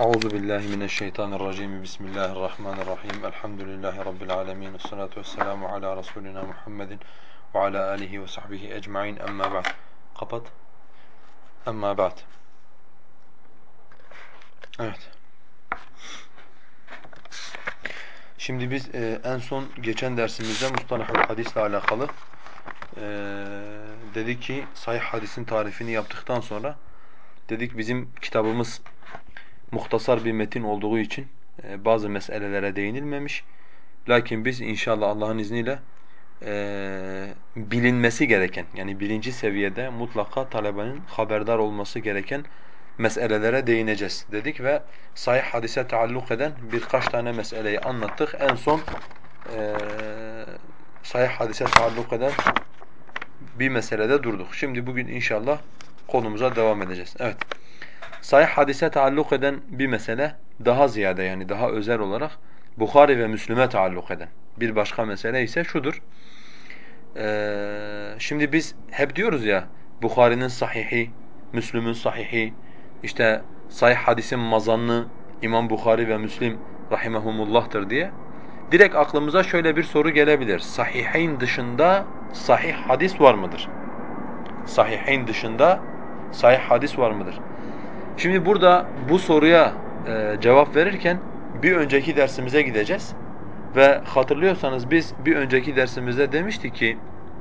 Euzu billahi mineşşeytanirracim. Bismillahirrahmanirrahim. Elhamdülillahi rabbil alamin. Essalatu vesselamu ala rasulina Muhammedin ve ala alihi ve sahbihi ecmaîn. Amma ba'd. Kapat. Amma ba'd. Evet. Şimdi biz en son geçen dersimizde mustalahul hadisle alakalı dedik ki sahih hadisin tarifini yaptıktan sonra dedik bizim kitabımız muhtasar bir metin olduğu için bazı meselelere değinilmemiş. Lakin biz inşallah Allah'ın izniyle bilinmesi gereken, yani birinci seviyede mutlaka talebenin haberdar olması gereken meselelere değineceğiz dedik ve sahih hadise taalluk eden birkaç tane meseleyi anlattık. En son eee sahih hadise taalluk eden bir meselede durduk. Şimdi bugün inşallah konumuza devam edeceğiz. Evet. Sahih hadise taalluk eden bir mesele daha ziyade, yani daha özel olarak Bukhari ve Müslim'e taalluk eden bir başka mesele ise şudur. Şimdi biz hep diyoruz ya, Bukhari'nin sahihi, Müslüm'ün sahihi, işte sahih hadisin mazanlı İmam Bukhari ve Müslim rahimehumullah'tır diye. Direkt aklımıza şöyle bir soru gelebilir. Sahihayn dışında sahih hadis var mıdır? Sahihayn dışında sahih hadis var mıdır? Şimdi burada bu soruya cevap verirken bir önceki dersimize gideceğiz. Ve hatırlıyorsanız biz bir önceki dersimizde demiştik ki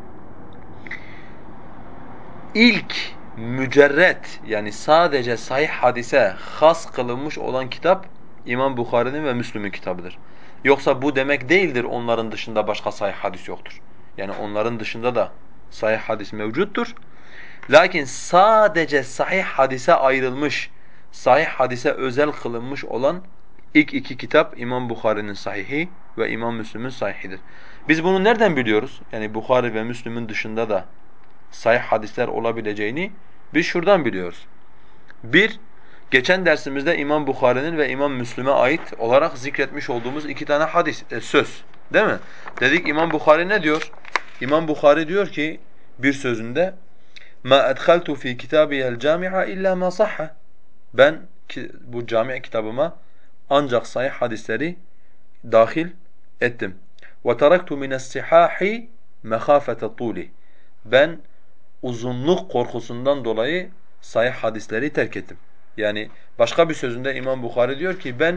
İlk mücerret, yani sadece sahih hadise has kılınmış olan kitap İmam Bukhari'nin ve Müslim'in kitabıdır. Yoksa bu demek değildir onların dışında başka sahih hadis yoktur. Yani onların dışında da sahih hadis mevcuttur. Lakin sadece sahih hadise ayrılmış, sahih hadise özel kılınmış olan ilk iki kitap İmam Bukhari'nin sahihi ve İmam Müslim'in sahihidir. Biz bunu nereden biliyoruz? Yani Bukhari ve Müslim'in dışında da sahih hadisler olabileceğini biz şuradan biliyoruz. Bir, geçen dersimizde İmam Bukhari'nin ve İmam Müslim'e ait olarak zikretmiş olduğumuz iki tane hadis, söz. Değil mi? Dedik İmam Bukhari ne diyor? İmam Bukhari diyor ki bir sözünde مَا أَدْخَلْتُ ف۪ي كِتَابِيَ الْجَامِعَ اِلَّا مَا صَحَّ. Ben bu cami kitabıma ancak sahih hadisleri dahil ettim. وَتَرَكْتُ مِنَ السِّحَاحِ مَخَافَةَ طُولِ. Ben uzunluk korkusundan dolayı sahih hadisleri terk ettim. Yani başka bir sözünde İmam Bukhari diyor ki ben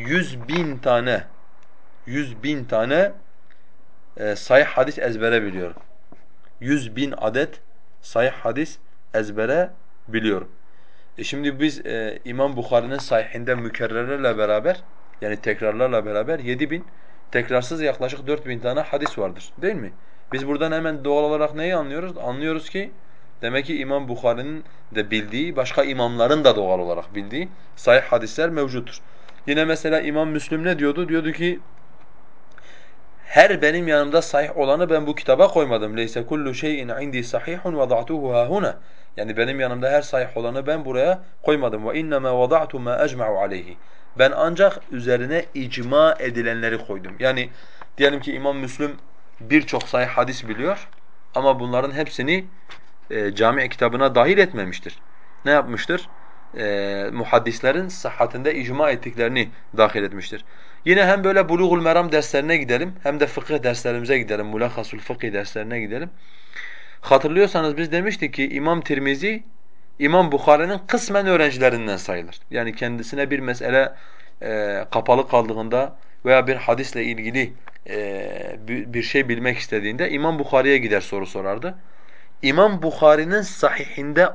100.000 tane sahih hadis ezbere biliyorum. 100.000 adet sahih hadis ezbere biliyorum. Şimdi biz İmam Bukhari'nin sahihinde mükerrerlerle beraber, yani tekrarlarla beraber 7.000, tekrarsız yaklaşık 4.000 tane hadis vardır, değil mi? Biz buradan hemen doğal olarak neyi anlıyoruz? Anlıyoruz ki demek ki İmam Bukhari'nin de bildiği, başka imamların da doğal olarak bildiği sahih hadisler mevcuttur. Yine mesela İmam Müslim ne diyordu? Diyordu ki her benim yanımda sahih olanı ben bu kitaba koymadım. Leyse kullu şey'in indi sahihun vada'tuhu hahuna. Yani benim yanımda her sahih olanı ben buraya koymadım. Ve innema vada'tu ma ecma'u aleyhi. Ben ancak üzerine icma edilenleri koydum. Yani diyelim ki İmam Müslim birçok sahih hadis biliyor ama bunların hepsini cami kitabına dahil etmemiştir. Ne yapmıştır? Muhaddislerin sıhhatinde icma ettiklerini dahil etmiştir. Yine hem böyle Bulugul Meram derslerine gidelim hem de fıkıh derslerimize gidelim, Mulakhasul Fıkıh derslerine gidelim. Hatırlıyorsanız biz demiştik ki İmam Tirmizi, İmam Bukhari'nin kısmen öğrencilerinden sayılır. Yani kendisine bir mesele kapalı kaldığında veya bir hadisle ilgili bir şey bilmek istediğinde İmam Bukhari'ye gider soru sorardı. İmam Bukhari'nin sahihinde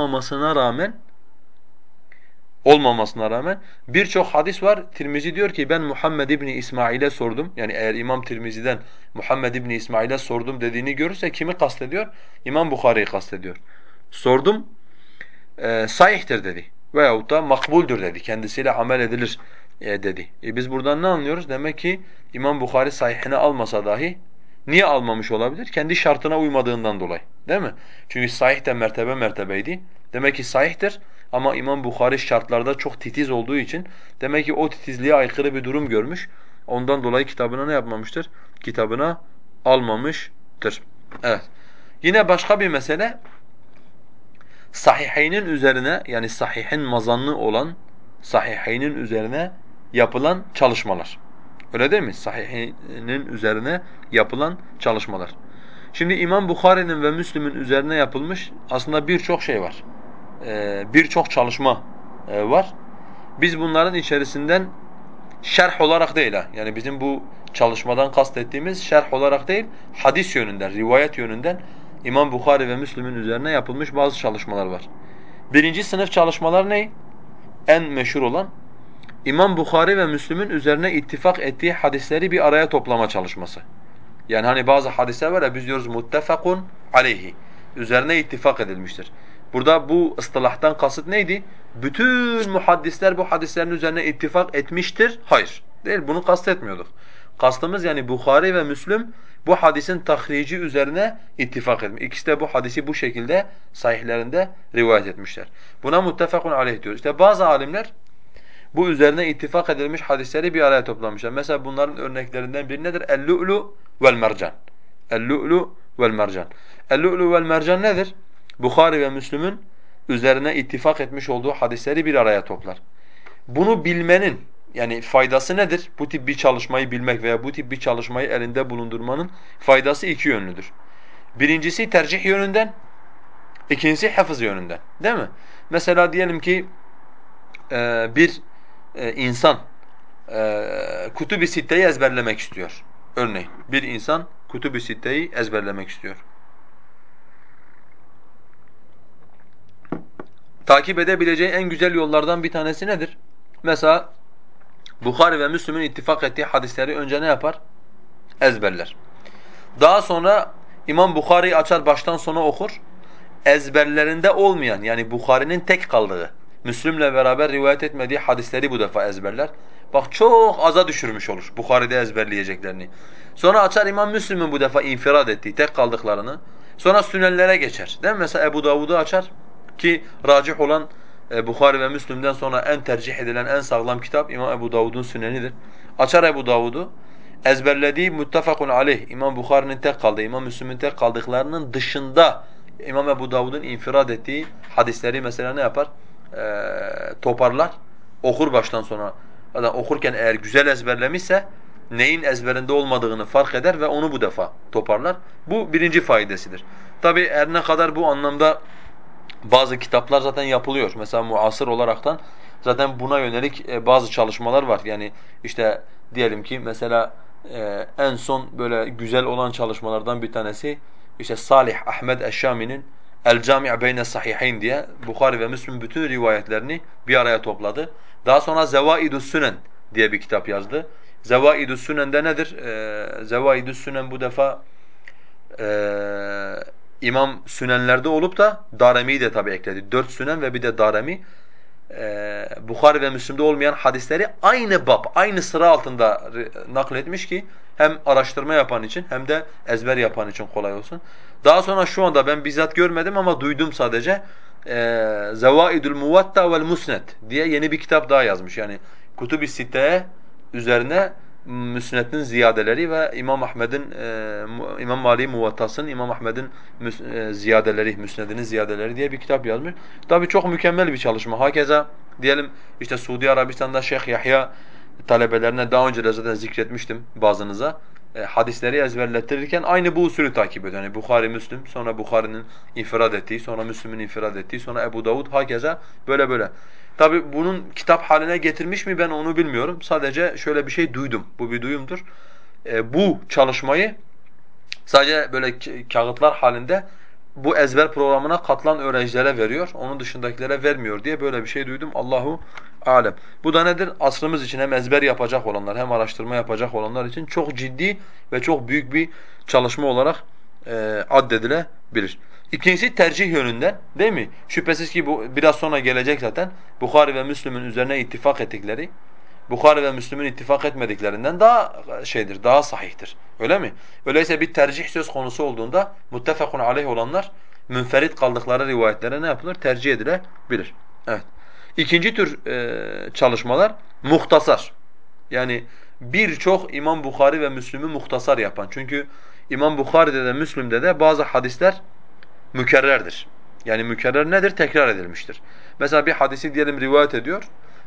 olmamasına rağmen birçok hadis var. Tirmizi diyor ki ben Muhammed İbni İsmail'e sordum. Yani eğer İmam Tirmizi'den Muhammed İbni İsmail'e sordum dediğini görürse kimi kastediyor? İmam Bukhari'yi kastediyor. Sordum, sahihtir dedi. Veyahut da makbuldür dedi. Kendisiyle amel edilir dedi. Biz buradan ne anlıyoruz? Demek ki İmam Bukhari sahihine almasa dahi niye almamış olabilir? Kendi şartına uymadığından dolayı. Değil mi? Çünkü sahih de mertebe mertebeydi. Demek ki sahihtir ama İmam Bukhari şartlarda çok titiz olduğu için demek ki o titizliğe aykırı bir durum görmüş. Ondan dolayı kitabına ne yapmamıştır? Kitabına almamıştır. Evet. Yine başka bir mesele, sahiheynin üzerine, yani sahihin mazanlı olan, Sahihaynin üzerine yapılan çalışmalar. Öyle değil mi? Sahihaynin üzerine yapılan çalışmalar. Şimdi İmam Bukhari'nin ve Müslim'in üzerine yapılmış aslında birçok şey var. Birçok çalışma var. Biz bunların içerisinden şerh olarak değil ha. Yani bizim bu çalışmadan kastettiğimiz şerh olarak değil, hadis yönünden, rivayet yönünden İmam Bukhari ve Müslim'in üzerine yapılmış bazı çalışmalar var. Birinci sınıf çalışmalar ne? En meşhur olan İmam Bukhari ve Müslim'in üzerine ittifak ettiği hadisleri bir araya toplama çalışması. Yani hani bazı hadisler var ya biz diyoruz muttefakun aleyhi. Üzerine ittifak edilmiştir. Burada bu ıstılahtan kasıt neydi? Bütün muhaddisler bu hadislerin üzerine ittifak etmiştir. Hayır. Değil, bunu kastetmiyorduk. Kastımız yani Bukhari ve Müslim bu hadisin tahrici üzerine ittifak etmiş. İkisi de bu hadisi bu şekilde sahihlerinde rivayet etmişler. Buna muttefakun aleyh diyoruz. İşte bazı alimler bu üzerine ittifak edilmiş hadisleri bir araya toplamışlar. Mesela bunların örneklerinden biri nedir? El-lu'lu vel-mercan. El-lu'lu vel-mercan. El-lu'lu vel-mercan nedir? Bukhari ve Müslim'in üzerine ittifak etmiş olduğu hadisleri bir araya toplar. Bunu bilmenin yani faydası nedir? Bu tip bir çalışmayı bilmek veya bu tip bir çalışmayı elinde bulundurmanın faydası iki yönlüdür. Birincisi tercih yönünden, ikincisi hafız yönünden. Değil mi? Mesela diyelim ki bir insan Kutub-i Sitte'yi ezberlemek istiyor. Örneğin bir insan Kutub-i Sitte'yi ezberlemek istiyor. Takip edebileceği en güzel yollardan bir tanesi nedir? Mesela Bukhari ve Müslim'in ittifak ettiği hadisleri önce ne yapar? Ezberler. Daha sonra İmam Bukhari'yi açar baştan sona okur. Ezberlerinde olmayan yani Bukhari'nin tek kaldığı, Müslim'le beraber rivayet etmediği hadisleri bu defa ezberler. Bak çok aza düşürmüş olur Bukhari'de ezberleyeceklerini. Sonra açar İmam Müslim'in bu defa infirad ettiği, tek kaldıklarını. Sonra sünenlere geçer. Değil mi? Mesela Ebu Davud'u açar ki racih olan Bukhari ve Müslim'den sonra en tercih edilen en sağlam kitap İmam Ebu Davud'un sünenidir. Açar Ebu Davud'u. Ezberlediği muttefakun aleyh İmam Bukhari'nin tek kaldığı, İmam Müslim'in tek kaldıklarının dışında İmam Ebu Davud'un infirad ettiği hadisleri mesela ne yapar? Toparlar, okur baştan sona. Adam okurken eğer güzel ezberlemişse neyin ezberinde olmadığını fark eder ve onu bu defa toparlar. Bu birinci faydasıdır. Tabi her ne kadar bu anlamda bazı kitaplar zaten yapılıyor. Mesela muasır olaraktan zaten buna yönelik bazı çalışmalar var. Yani işte diyelim ki mesela en son böyle güzel olan çalışmalardan bir tanesi işte Salih Ahmed Eşşami'nin El Cami' Beyne Sahihayn diye Bukhari ve Müslim bütün rivayetlerini bir araya topladı. Daha sonra Zevaidus Sünen diye bir kitap yazdı. Zevaidus Sünen'de nedir? Zevaidus Sünen bu defa İmam Sünenlerde olup da Darimi'yi de tabi ekledi. 4 Sünen ve bir de Darimi. Bukhari ve Müslim'de olmayan hadisleri aynı bab, aynı sıra altında nakletmiş ki hem araştırma yapan için hem de ezber yapan için kolay olsun. Daha sonra şu anda ben bizzat görmedim ama duydum sadece. Zevaidul Muvatta vel Musned diye yeni bir kitap daha yazmış. Yani Kutub-i Sitte'ye üzerine Müsned'in ziyadeleri ve İmam Ahmed'in İmam Malik'in Muvattas'ın İmam Ahmed'in ziyadeleri, Müsned'inin ziyadeleri diye bir kitap yazmış. Tabii çok mükemmel bir çalışma. Hakeza diyelim işte Suudi Arabistan'da Şeyh Yahya talebelerine daha önce de zaten zikretmiştim bazınıza. Hadisleri ezberlettirirken aynı bu usulü takip ediyor. Yani Bukhari, Müslim, sonra Bukhari'nin infirad ettiği, sonra Müslim'in infirad ettiği, sonra Ebu Davud hakeza böyle böyle. Tabi bunun kitap haline getirmiş mi ben onu bilmiyorum. Sadece şöyle bir şey duydum. Bu bir duyumdur. Bu çalışmayı sadece böyle kağıtlar halinde bu ezber programına katılan öğrencilere veriyor. Onun dışındakilere vermiyor diye böyle bir şey duydum. Allahu alem. Bu da nedir? Asrımız için hem ezber yapacak olanlar hem araştırma yapacak olanlar için çok ciddi ve çok büyük bir çalışma olarak addedilebilir. İkincisi tercih yönünden değil mi? Şüphesiz ki bu biraz sonra gelecek zaten. Bukhari ve Müslim'in üzerine ittifak ettikleri Bukhari ve Müslim'in ittifak etmediklerinden daha şeydir, daha sahihtir. Öyle mi? Öyleyse bir tercih söz konusu olduğunda muttefakun aleyh olanlar münferit kaldıkları rivayetlere ne yapılır? Tercih edilebilir. Evet. İkinci tür çalışmalar muhtasar. Yani birçok İmam Bukhari ve Müslim'i muhtasar yapan. Çünkü İmam Bukhari'de de Müslim'de de bazı hadisler mükerrerdir. Yani mükerrer nedir? Tekrar edilmiştir. Mesela bir hadisi diyelim rivayet ediyor.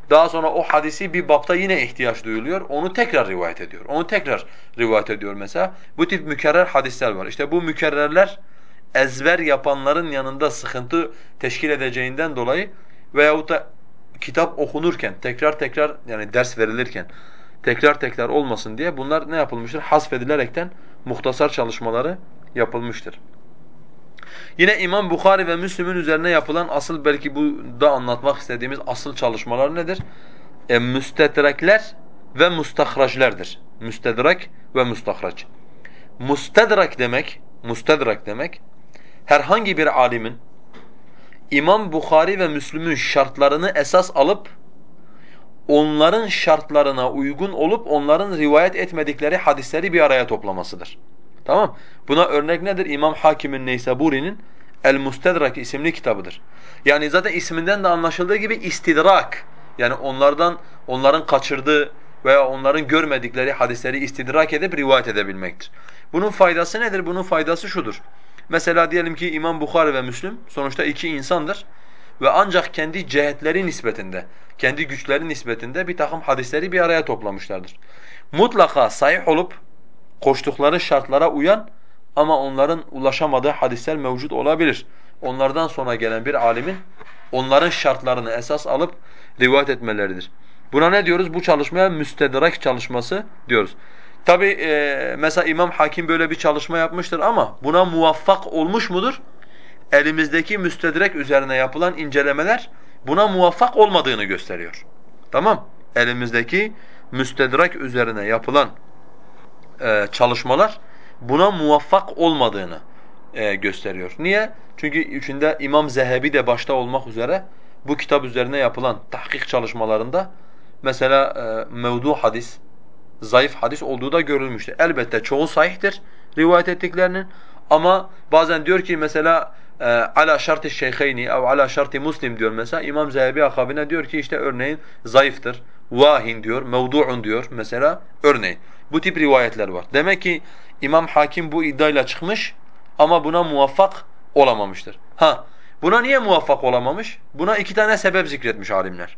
Daha sonra o hadisi bir bapta yine ihtiyaç duyuluyor. Onu tekrar rivayet ediyor. Onu tekrar rivayet ediyor mesela. Bu tip mükerrer hadisler var. İşte bu mükerrerler ezber yapanların yanında sıkıntı teşkil edeceğinden dolayı veyahut da kitap okunurken tekrar tekrar yani ders verilirken tekrar tekrar olmasın diye bunlar ne yapılmıştır? Hasfedilerekten muhtasar çalışmaları yapılmıştır. Yine İmam Bukhari ve Müslim'in üzerine yapılan asıl belki bu da anlatmak istediğimiz asıl çalışmalar nedir? Müstedrekler ve mustahraclerdir. Müstedrek ve mustakhrac. Müstedrak demek herhangi bir alimin İmam Bukhari ve Müslim'in şartlarını esas alıp onların şartlarına uygun olup onların rivayet etmedikleri hadisleri bir araya toplamasıdır. Tamam? Buna örnek nedir? İmam Hakim'in Neysaburi'nin El-Mustedrak isimli kitabıdır. Yani zaten isminden de anlaşıldığı gibi istidrak. Yani onların kaçırdığı veya onların görmedikleri hadisleri istidrak edip rivayet edebilmektir. Bunun faydası nedir? Bunun faydası şudur. Mesela diyelim ki İmam Bukhari ve Müslim sonuçta iki insandır ve ancak kendi cihetleri nispetinde, kendi güçleri nispetinde bir takım hadisleri bir araya toplamışlardır. Mutlaka sahih olup koştukları şartlara uyan ama onların ulaşamadığı hadisler mevcut olabilir. Onlardan sonra gelen bir alimin onların şartlarını esas alıp rivayet etmeleridir. Buna ne diyoruz? Bu çalışmaya müstedrak çalışması diyoruz. Tabi mesela İmam Hakim böyle bir çalışma yapmıştır ama buna muvaffak olmuş mudur? Elimizdeki müstedrek üzerine yapılan incelemeler buna muvaffak olmadığını gösteriyor. Tamam? Elimizdeki müstedrek üzerine yapılan çalışmalar buna muvaffak olmadığını gösteriyor. Niye? Çünkü içinde İmam Zehebi de başta olmak üzere bu kitap üzerine yapılan tahkik çalışmalarında mesela mevdu hadis, zayıf hadis olduğu da görülmüştür. Elbette çoğu sahihtir rivayet ettiklerinin ama bazen diyor ki mesela ala şartı şeyheyni ev ala şartı Muslim diyor mesela. İmam Zehebi akabine diyor ki işte örneğin zayıftır, vahin diyor, mevdu'un diyor mesela örneğin. Bu tip rivayetler var. Demek ki İmam Hakim bu iddiayla çıkmış ama buna muvaffak olamamıştır. Buna niye muvaffak olamamış? Buna iki tane sebep zikretmiş alimler.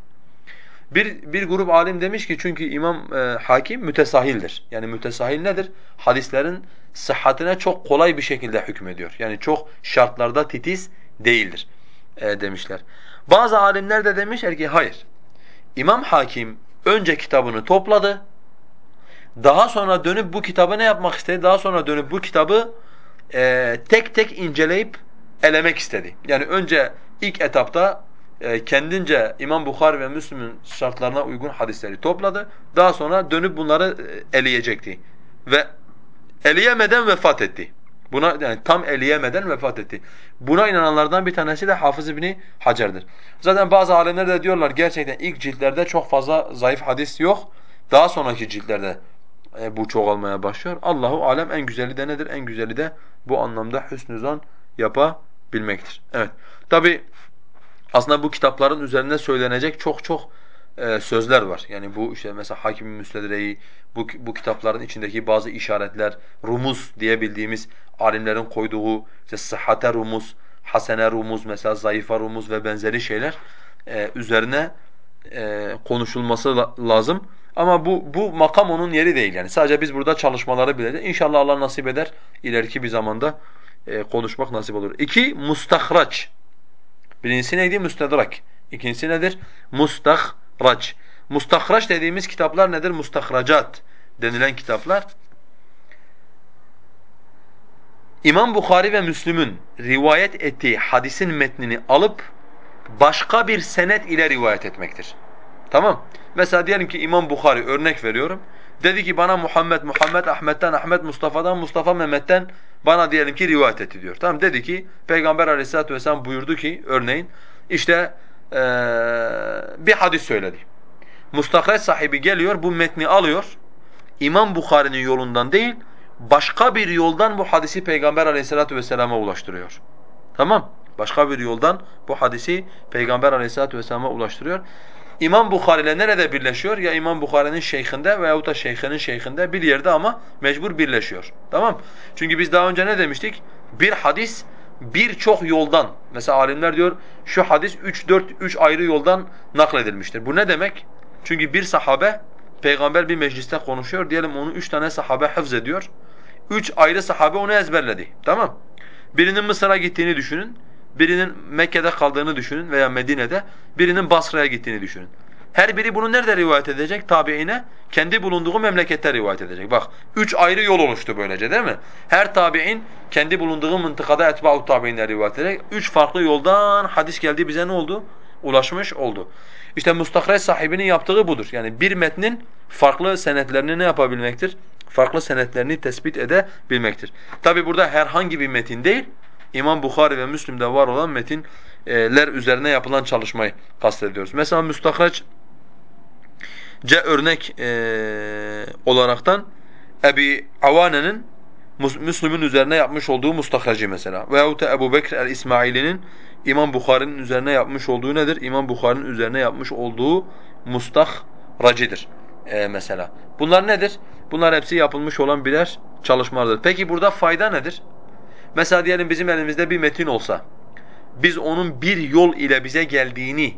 Bir grup alim demiş ki çünkü İmam Hakim mütesahildir. Yani mütesahil nedir? Hadislerin sıhhatine çok kolay bir şekilde hükmediyor. Yani çok şartlarda titiz değildir demişler. Bazı alimler de demişler ki hayır. İmam Hakim önce kitabını topladı. Daha sonra dönüp bu kitabı ne yapmak istedi? Daha sonra dönüp bu kitabı tek tek inceleyip elemek istedi. Yani önce ilk etapta kendince İmam Bukhari ve Müslim'in şartlarına uygun hadisleri topladı. Daha sonra dönüp bunları eleyecekti. Ve eleyemeden vefat etti. Buna yani tam eleyemeden vefat etti. Buna inananlardan bir tanesi de Hafız İbni Hacer'dir. Zaten bazı alimler de diyorlar gerçekten ilk ciltlerde çok fazla zayıf hadis yok. Daha sonraki ciltlerde bu çoğalmaya başlıyor. Allahu alem en güzeli de nedir? En güzeli de bu anlamda hüsnü zan yapabilmektir. Evet. Tabi aslında bu kitapların üzerine söylenecek çok çok sözler var. Yani bu işte mesela Hakim-i Müstedrek'i, bu kitapların içindeki bazı işaretler, rumuz diye bildiğimiz alimlerin koyduğu işte sıhhate rumuz, hasene rumuz mesela zayıfa rumuz ve benzeri şeyler üzerine konuşulması lazım. Ama bu makam onun yeri değil yani. Sadece biz burada çalışmaları bileceğiz. İnşallah Allah nasip eder ileriki bir zamanda konuşmak nasip olur. İki, mustahraç. Birincisi neydi? Müstedrak. İkincisi nedir? Mustahraç. Mustahraç dediğimiz kitaplar nedir? Mustahracat denilen kitaplar. İmam Bukhari ve Müslüm'ün rivayet ettiği hadisin metnini alıp başka bir senet ile rivayet etmektir. Tamam? Mesela diyelim ki İmam Bukhari örnek veriyorum. Dedi ki bana Muhammed Ahmet'ten, Ahmet Mustafa'dan, Mustafa Mehmet'ten bana diyelim ki rivayet etti diyor. Tamam dedi ki Peygamber Aleyhisselatü Vesselam buyurdu ki örneğin işte bir hadis söyledi. Mustakret sahibi geliyor bu metni alıyor. İmam Bukhari'nin yolundan değil başka bir yoldan bu hadisi Peygamber Aleyhisselatü Vesselam'a ulaştırıyor. Tamam? Başka bir yoldan bu hadisi Peygamber Aleyhisselatü Vesselam'a ulaştırıyor. İmam Bukhari ile nerede birleşiyor? Ya İmam Bukhari'nin şeyhinde veyahut da şeyhinin şeyhinde bir yerde ama mecbur birleşiyor. Tamam? Çünkü biz daha önce ne demiştik? Bir hadis birçok yoldan, mesela alimler diyor şu hadis 3 ayrı yoldan nakledilmiştir. Bu ne demek? Çünkü bir sahabe, peygamber bir mecliste konuşuyor, diyelim onu 3 tane sahabe hıfz ediyor. 3 ayrı sahabe onu ezberledi. Tamam. Birinin Mısır'a gittiğini düşünün, birinin Mekke'de kaldığını düşünün veya Medine'de, birinin Basra'ya gittiğini düşünün. Her biri bunu nerede rivayet edecek? Tabiine kendi bulunduğu memlekette rivayet edecek. Bak 3 ayrı yol oluştu böylece değil mi? Her tabi'in kendi bulunduğu mıntıkada etba'u tabi'inle rivayet edecek. 3 farklı yoldan hadis geldi bize ne oldu? Ulaşmış oldu. İşte mustakhrec sahibinin yaptığı budur. Yani bir metnin farklı senetlerini ne yapabilmektir? Farklı senetlerini tespit edebilmektir. Tabi burada herhangi bir metin değil, İmam Bukhari ve Müslim'de var olan metinler üzerine yapılan çalışmayı kastediyoruz. Mesela müstakreç örnek olaraktan Ebi Avane'nin Müslim'in üzerine yapmış olduğu mustahracı mesela. Veyahut da Ebu Bekr el-İsmaili'nin İmam Bukhari'nin üzerine yapmış olduğu nedir? İmam Bukhari'nin üzerine yapmış olduğu mustahracıdır mesela. Bunlar nedir? Bunlar hepsi yapılmış olan birer çalışmalardır. Peki burada fayda nedir? Mesela diyelim bizim elimizde bir metin olsa, biz onun bir yol ile bize geldiğini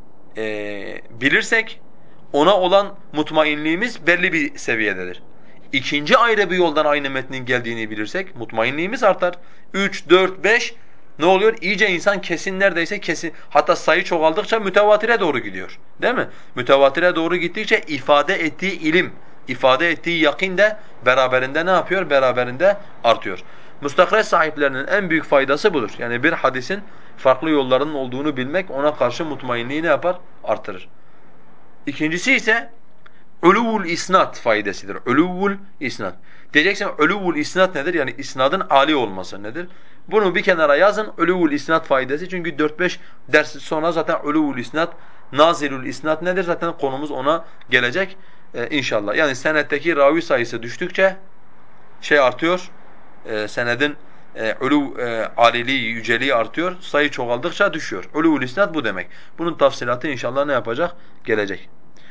bilirsek, ona olan mutmainliğimiz belli bir seviyededir. İkinci ayrı bir yoldan aynı metnin geldiğini bilirsek mutmainliğimiz artar. 3, 4, 5 ne oluyor? İyice insan kesin neredeyse kesin. Hatta sayı çoğaldıkça mütevatire doğru gidiyor. Değil mi? Mütevatire doğru gittikçe ifade ettiği ilim, ifade ettiği yakin de beraberinde ne yapıyor? Beraberinde artıyor. Mustakhrec sahiplerinin en büyük faydası budur. Yani bir hadisin farklı yollarının olduğunu bilmek ona karşı mutmainliği ne yapar? Artırır. İkincisi ise uluvul isnad faydasıdır. Uluvul isnad. Diyeceksin uluvul isnad nedir? Yani isnadın âli olması nedir? Bunu bir kenara yazın. Uluvul isnad faydası. Çünkü 4-5 ders sonra zaten uluvul isnad, nazilul isnad nedir? Zaten konumuz ona gelecek inşallah. Yani senetteki ravi sayısı düştükçe şey artıyor. Senedin aliliği, yüceliği artıyor. Sayı çoğaldıkça düşüyor. Uluvul isnad bu demek. Bunun tafsilatı inşallah ne yapacak? Gelecek.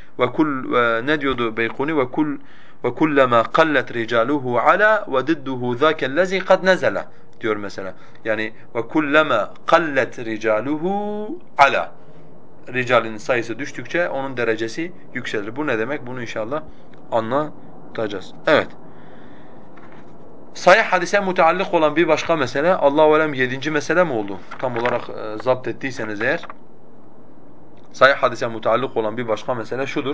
Ne diyordu Beykuni ve kullama qallat ricaluhu ala ve didduhu zâkellezî kad nezela diyor mesela. Yani ve kullama qallat ricaluhu ala, ricalin sayısı düştükçe onun derecesi yükselir. Bu ne demek? Bunu inşallah anlatacağız. Evet. Sahih hadise muteallik olan bir başka mesele, Allahu alem 7. mesele mi oldu? Tam olarak zapt ettiyseniz eğer. Sahih hadise muteallik olan bir başka mesele şudur.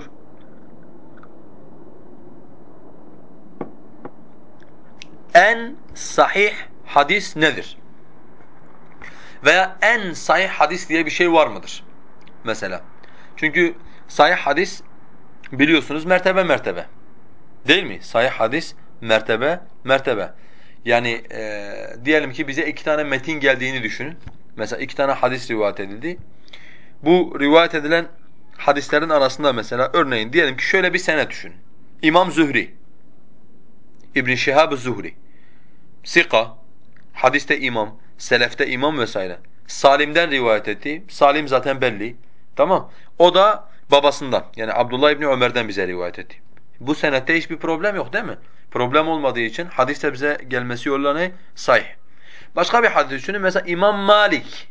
En sahih hadis nedir? Veya en sahih hadis diye bir şey var mıdır? Mesela. Çünkü sahih hadis biliyorsunuz mertebe mertebe. Değil mi? Sahih hadis mertebe mertebe. Yani diyelim ki bize 2 tane metin geldiğini düşünün. Mesela 2 tane hadis rivayet edildi. Bu rivayet edilen hadislerin arasında mesela örneğin diyelim ki şöyle bir sene düşünün. İmam Zühri, İbn Şihab Zuhri, Sika, hadiste imam, selefte imam vesaire. Salim'den rivayet etti. Salim zaten belli. Tamam. O da babasından yani Abdullah İbni Ömer'den bize rivayet etti. Bu senette hiçbir problem yok değil mi? Problem olmadığı için hadiste bize gelmesi yoluyla ne? Sahih. Başka bir hadis düşünün. Mesela İmam Malik,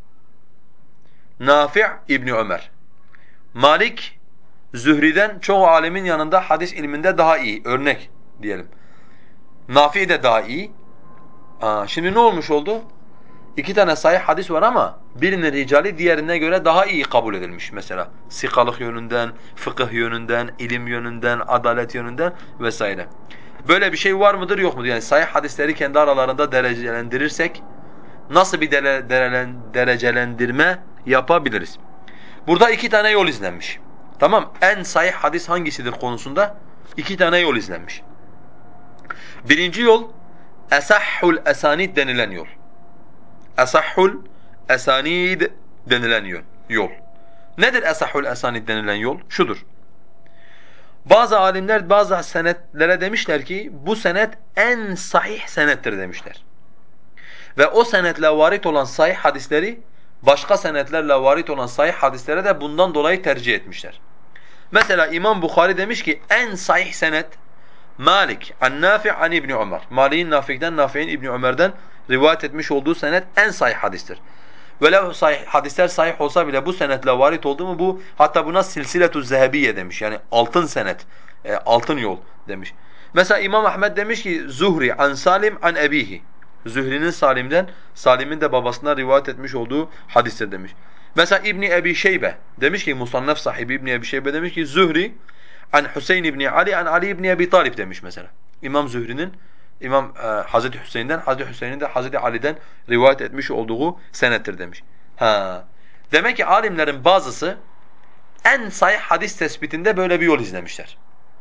Nafi' İbni Ömer. Malik, Zühri'den çoğu alemin yanında hadis ilminde daha iyi. Örnek diyelim. Nafi de daha iyi. Şimdi ne olmuş oldu? 2 tane sahih hadis var ama birinin ricali diğerine göre daha iyi kabul edilmiş mesela. Sikalık yönünden, fıkıh yönünden, ilim yönünden, adalet yönünden vesaire. Böyle bir şey var mıdır yok mudur? Yani sahih hadisleri kendi aralarında derecelendirirsek nasıl bir derecelendirme yapabiliriz? Burada 2 tane yol izlenmiş. Tamam, en sahih hadis hangisidir konusunda 2 tane yol izlenmiş. Birinci yol esahhul esanid denilen yol. Esahhul esanid denilen yol. Nedir esahhul esanid denilen yol? Şudur. Bazı alimler bazı senetlere demişler ki bu senet en sahih senettir demişler. Ve o senetle varit olan sahih hadisleri başka senetlerle varit olan sahih hadislere de bundan dolayı tercih etmişler. Mesela İmam Bukhari demiş ki en sahih senet Malik an Nafi' an İbn Ömer. Malik'in Nafi'den, Nafi'in İbn Ömer'den rivayet etmiş olduğu senet en sahih hadistir. Velev sahih, hadisler sahih olsa bile bu senetle varit oldu mu bu, hatta buna silsiletü zehebiye demiş. Yani altın senet, altın yol demiş. Mesela İmam Ahmed demiş ki Zuhri an Salim an ebihi. Zühri'nin Salim'den, Salim'in de babasından rivayet etmiş olduğu hadistir demiş. Mesela İbni Ebi Şeybe demiş ki, Musannef sahibi İbni Ebi Şeybe demiş ki Zuhri an Hüseyin İbni Ali an Ali İbni Ebi Talib demiş mesela. İmam Zühri'nin Hazreti Hüseyin'den, Hazreti Hüseyin'in de Hazreti Ali'den rivayet etmiş olduğu senettir demiş. Ha. Demek ki alimlerin bazısı en sahih hadis tespitinde böyle bir yol izlemişler.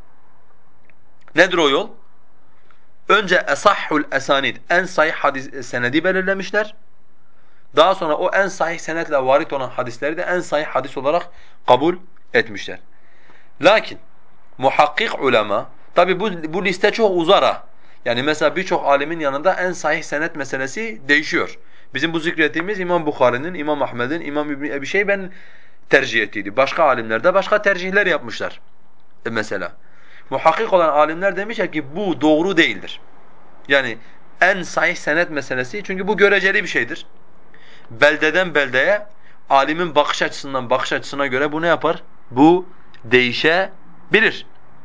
Nedir o yol? Önce esahhul esanid, en sahih hadis senedi belirlemişler. Daha sonra o en sahih senetle varit olan hadisleri de en sahih hadis olarak kabul etmişler. Lakin muhakkik ulema, tabi bu liste çok uzar ha. Yani mesela birçok alimin yanında en sahih senet meselesi değişiyor. Bizim bu zikrettiğimiz İmam Bukhari'nin, İmam Ahmed'in, İmam İbn Ebi Şeybe'nin tercih ettiydi. Başka alimler de başka tercihler yapmışlar mesela. Muhakkik olan alimler demişler ki bu doğru değildir. Yani en sahih senet meselesi, çünkü bu göreceli bir şeydir. Beldeden beldeye, alimin bakış açısından bakış açısına göre bu ne yapar? Bu değişebilir.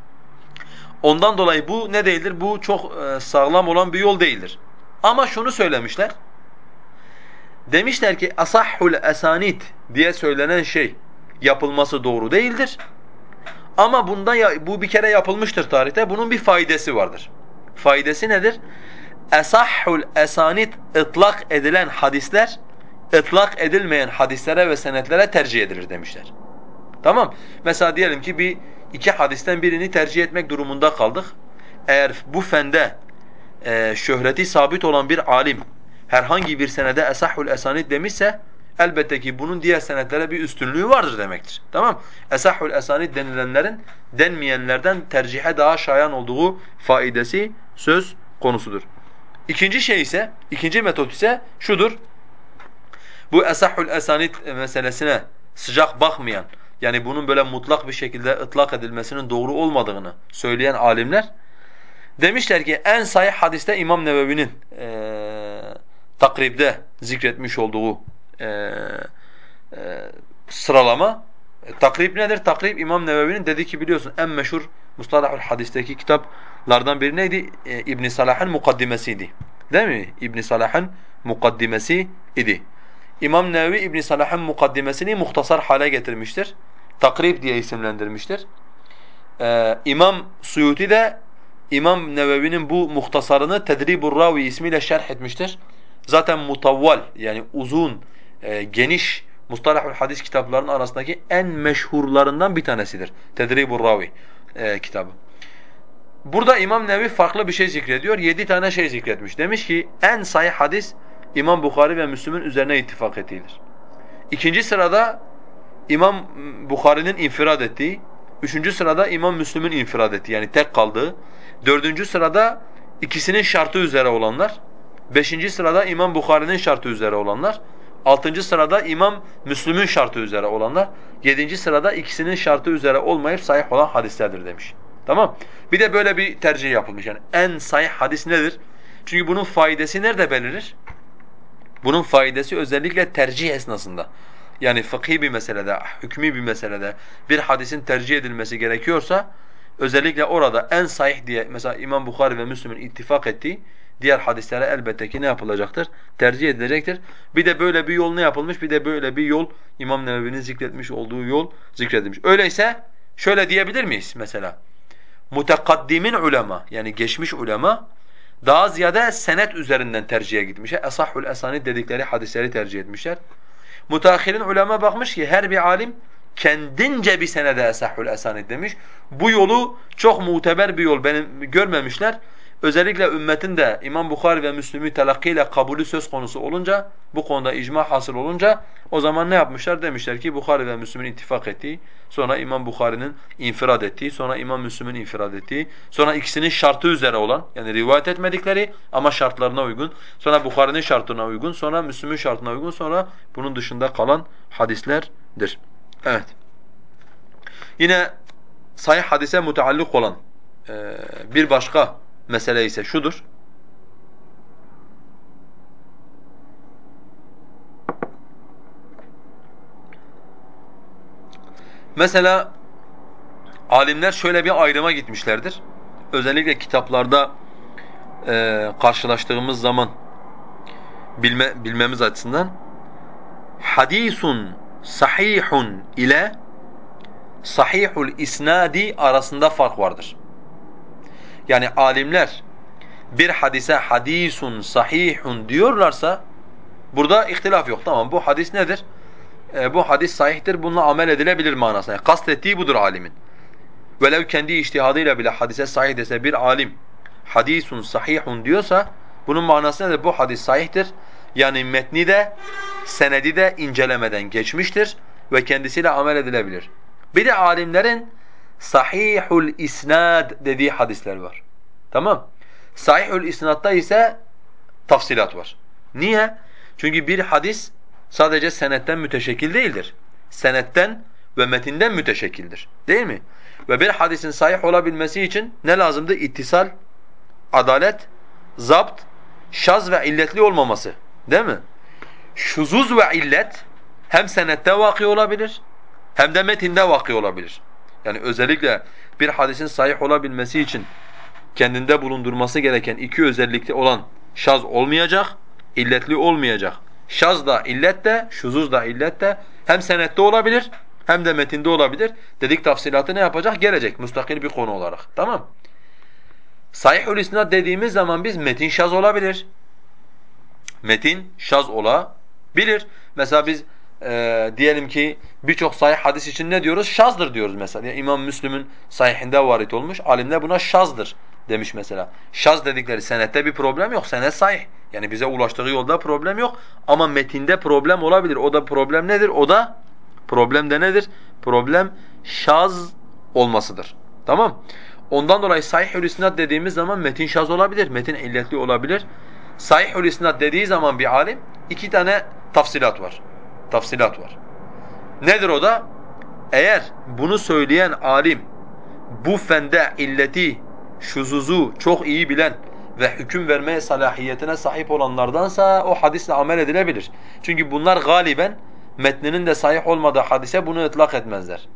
Ondan dolayı bu ne değildir? Bu çok sağlam olan bir yol değildir. Ama şunu söylemişler. Demişler ki asahhul esanid diye söylenen şey yapılması doğru değildir. Ama bu bir kere yapılmıştır tarihte. Bunun bir faydası vardır. Faydası nedir? Esahhul esanid ıtlak edilen hadisler ıtlak edilmeyen hadislere ve senetlere tercih edilir demişler. Tamam? Mesela diyelim ki iki hadisten birini tercih etmek durumunda kaldık. Eğer bu fende şöhreti sabit olan bir alim herhangi bir senede esahhul esanid demişse elbette ki bunun diğer senetlere bir üstünlüğü vardır demektir. Tamam? Esahhul esanid denilenlerin denmeyenlerden tercihe daha şayan olduğu faidesi söz konusudur. İkinci metot ise şudur. Bu esahhul esanid meselesine sıcak bakmayan, yani bunun böyle mutlak bir şekilde ıtlak edilmesinin doğru olmadığını söyleyen alimler demişler ki en sahih hadiste İmam Nevevi'nin takribde zikretmiş olduğu sıralama. Takrib nedir? Takrib İmam Nevevi'nin dedi ki biliyorsun en meşhur Mustalahul Hadis'teki kitaplardan biri neydi? İbn Salah'ın mukaddimesiydi. Değil mi? İbn Salah'ın mukaddimesi idi. İmam Nevevi İbn Salah'ın mukaddimesini muhtasar hale getirmiştir. Takrib diye isimlendirmiştir. İmam Suyuti de İmam Nevevi'nin bu muhtasarını Tedribur Ravi ismiyle şerh etmiştir. Zaten mutavval, yani uzun, geniş Mustalahul Hadis kitaplarının arasındaki en meşhurlarından bir tanesidir. Tedribur Ravi kitabı. Burada İmam Nevevi farklı bir şey zikrediyor. 7 tane şey zikretmiş. Demiş ki en sahih hadis İmam Bukhari ve Müslim'in üzerine ittifak ettiğidir. İkinci sırada İmam Bukhari'nin infirad ettiği, üçüncü sırada İmam Müslim'in infirad ettiği, yani tek kaldığı, dördüncü sırada ikisinin şartı üzere olanlar, beşinci sırada İmam Bukhari'nin şartı üzere olanlar, altıncı sırada İmam Müslim'in şartı üzere olanlar, yedinci sırada ikisinin şartı üzere olmayıp sahih olan hadislerdir demiş. Tamam? Bir de böyle bir tercih yapılmış, yani en sahih hadis nedir? Çünkü bunun faydası nerede belirir? Bunun faydası özellikle tercih esnasında. Yani fıkhi bir meselede, hükmü bir meselede bir hadisin tercih edilmesi gerekiyorsa özellikle orada en sahih diye mesela İmam Bukhari ve Müslim'in ittifak ettiği diğer hadislere elbette ki ne yapılacaktır? Tercih edilecektir. Bir de böyle bir yol ne yapılmış? Bir de böyle bir yol İmam Nevevi'nin zikretmiş olduğu yol zikredilmiş. Öyleyse şöyle diyebilir miyiz mesela? Mutekaddimin ulema, yani geçmiş ulema daha ziyade senet üzerinden tercihe gitmişler. Esahhul esanid dedikleri hadisleri tercih etmişler. Müteahhirin ulema bakmış ki her bir alim kendince bir senede esahhul esanid demiş. Bu yolu çok muteber bir yol görmemişler. Özellikle ümmetin de İmam Bukhari ve Müslim'i telakkiyle kabulü söz konusu olunca, bu konuda icma hasıl olunca o zaman ne yapmışlar? Demişler ki Bukhari ve Müslim'in ittifak ettiği, sonra İmam Bukhari'nin infirad ettiği, sonra İmam Müslim'in infirad ettiği, sonra ikisinin şartı üzere olan, yani rivayet etmedikleri ama şartlarına uygun, sonra Bukhari'nin şartına uygun, sonra Müslim'in şartına uygun, sonra bunun dışında kalan hadislerdir. Evet. Yine sahih hadise muteallik olan bir başka mesele ise şudur. Mesela alimler şöyle bir ayrıma gitmişlerdir. Özellikle kitaplarda karşılaştığımız zaman bilmemiz açısından hadisun sahihun ile sahihul isnadi arasında fark vardır. Yani alimler bir hadise hadisun sahihun diyorlarsa burada ihtilaf yok. Tamam, bu hadis nedir? Bu hadis sahihtir, bununla amel edilebilir manasına. Yani kastettiği budur alimin. Velev kendi içtihadıyla bile hadise sahih dese bir alim hadisun sahihun diyorsa bunun manası nedir? Bu hadis sahihtir. Yani metni de senedi de incelemeden geçmiştir ve kendisiyle amel edilebilir. Bir de alimlerin sahihul isnad dediği hadisler var. Tamam? Sahihul isnad'da ise tafsilat var. Niye? Çünkü bir hadis sadece senetten müteşekkil değildir. Senetten ve metinden müteşekkildir. Değil mi? Ve bir hadisin sahih olabilmesi için ne lazımdı? İttisal, adalet, zapt, şaz ve illetli olmaması. Değil mi? Şuzuz ve illet hem senette vakı olabilir hem de metinde vakı olabilir. Yani özellikle bir hadisin sahih olabilmesi için kendinde bulundurması gereken iki özellikli olan şaz olmayacak, illetli olmayacak. Şaz da illet de, şuzuz da illet de hem senette olabilir hem de metinde olabilir. Dedik tafsilatı ne yapacak? Gelecek müstakil bir konu olarak. Tamam. Sahihül isnad dediğimiz zaman biz metin şaz olabilir. Metin şaz olabilir. Mesela biz diyelim ki birçok sahih hadis için ne diyoruz? Şazdır diyoruz mesela. Yani İmam Müslim'in sahihinde varit olmuş. Alimler buna şazdır demiş mesela. Şaz dedikleri senette bir problem yok. Senet sahih. Yani bize ulaştığı yolda problem yok. Ama metinde problem olabilir. O da problem nedir? O da problem de nedir? Problem şaz olmasıdır. Tamam? Ondan dolayı sahih-ül isnad dediğimiz zaman metin şaz olabilir, metin illetli olabilir. Sahih-ül isnad dediği zaman bir alim iki tane tafsilat var. Tafsilat var. Nedir o da? Eğer bunu söyleyen alim bu fende illeti, şuzuzu çok iyi bilen ve hüküm vermeye salahiyetine sahip olanlardansa o hadisle amel edilebilir. Çünkü bunlar galiben metninin de sahih olmadığı hadise bunu ıtlak etmezler.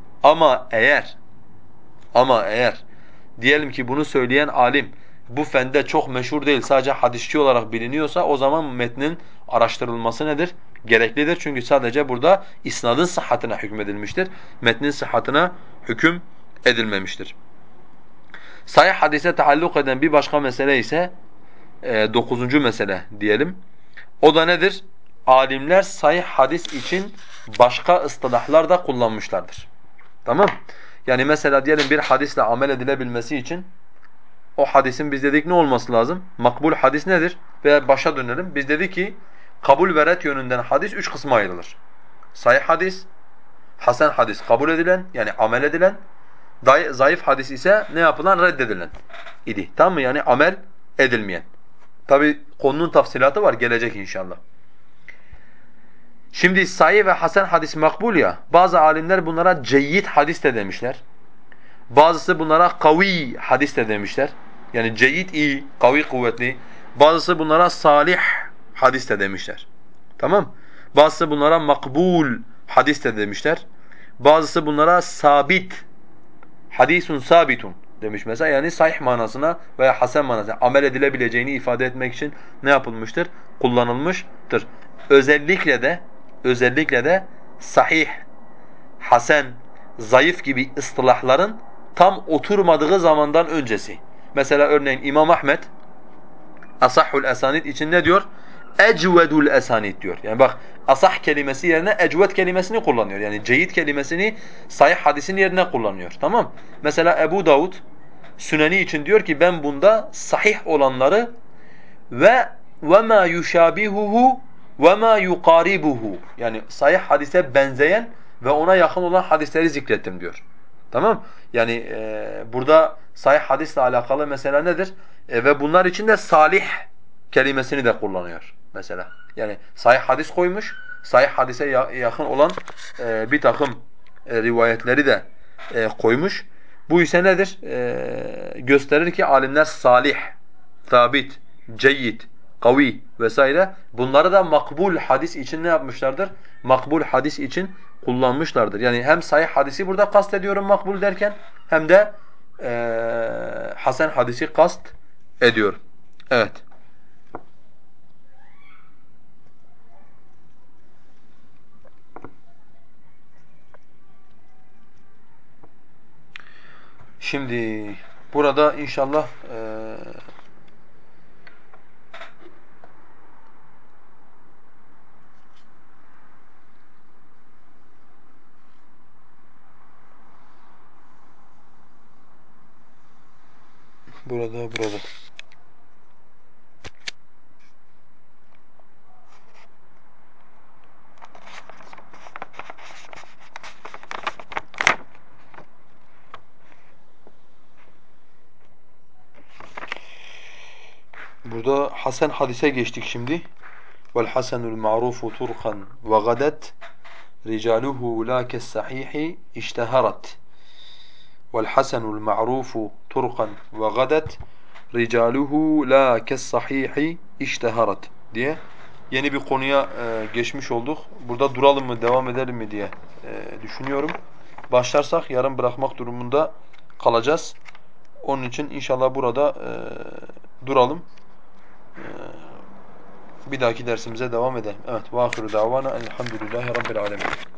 Ama eğer diyelim ki bunu söyleyen alim bu fende çok meşhur değil, sadece hadisçi olarak biliniyorsa o zaman metnin araştırılması nedir? Gereklidir. Çünkü sadece burada isnadın sıhhatine hükmedilmiştir. Metnin sıhhatine hüküm edilmemiştir. Sahih hadise taalluk eden bir başka mesele ise 9. mesele diyelim. O da nedir? Alimler sahih hadis için başka ıstılahlar da kullanmışlardır. Tamam? Yani mesela diyelim bir hadisle amel edilebilmesi için o hadisin biz dedik ne olması lazım? Makbul hadis nedir? Veya başa dönelim. Biz dedik ki kabul ve ret yönünden hadis üç kısma ayrılır. Sahih hadis, hasen hadis kabul edilen yani amel edilen, zayıf hadis ise ne yapılan? Reddedilen idi. Tamam mı? Yani amel edilmeyen. Tabi konunun tafsilatı var, gelecek inşallah. Şimdi sahih ve hasen hadis makbul ya, bazı alimler bunlara ceyyid hadis de demişler. Bazısı bunlara kavi hadis de demişler. Yani ceyyid iyi, kavi kuvvetli. Bazısı bunlara salih hadis de demişler. Tamam? Bazısı bunlara makbul hadis de demişler. Bazısı bunlara sabit, hadisun sabitun demiş mesela. Yani sahih manasına veya hasen manasına amel edilebileceğini ifade etmek için ne yapılmıştır? Kullanılmıştır. Özellikle de sahih, hasen, zayıf gibi ıstılahların tam oturmadığı zamandan öncesi. Mesela örneğin İmam Ahmed asahhul esanid için ne diyor? Ecvedul esanid diyor. Yani bak asah kelimesi yerine ecved kelimesini kullanıyor. Yani ceyid kelimesini sahih hadisin yerine kullanıyor. Tamam? Mesela Ebu Davud Süneni için diyor ki ben bunda sahih olanları ve ma yushabihuhu ve ma yuqaribuhu yani sahih hadise benzeyen ve ona yakın olan hadisleri zikrettim diyor. Tamam? Yani burada sahih hadisle alakalı mesela nedir? Ve bunlar için de salih kelimesini de kullanıyor mesela. Yani sahih hadis koymuş, sahih hadise yakın olan bir takım rivayetleri de koymuş. Bu ise nedir? Gösterir ki alimler salih, sabit, ceyyid, kavi vesaire bunları da makbul hadis için ne yapmışlardır? Makbul hadis için kullanmışlardır. Yani hem sahih hadisi burada kast ediyorum makbul derken hem de hasen hadisi kast ediyorum. Evet. Şimdi burada inşallah burada. Burada hasen hadise geçtik şimdi. Vel hasenul ma'rufu turkan ve gadet ricaluhu la kes sahihi işteharat. Vel hasenul ma'rufu turkan ve gadet ricaluhu la kes sahihi işteharat diye yeni bir konuya geçmiş olduk. Burada duralım mı, devam edelim mi diye düşünüyorum. Başlarsak yarım bırakmak durumunda kalacağız. Onun için inşallah burada duralım. Bir dahaki dersimize devam edelim. Evet. Ve ahiru davana elhamdülillahi rabbil alemin.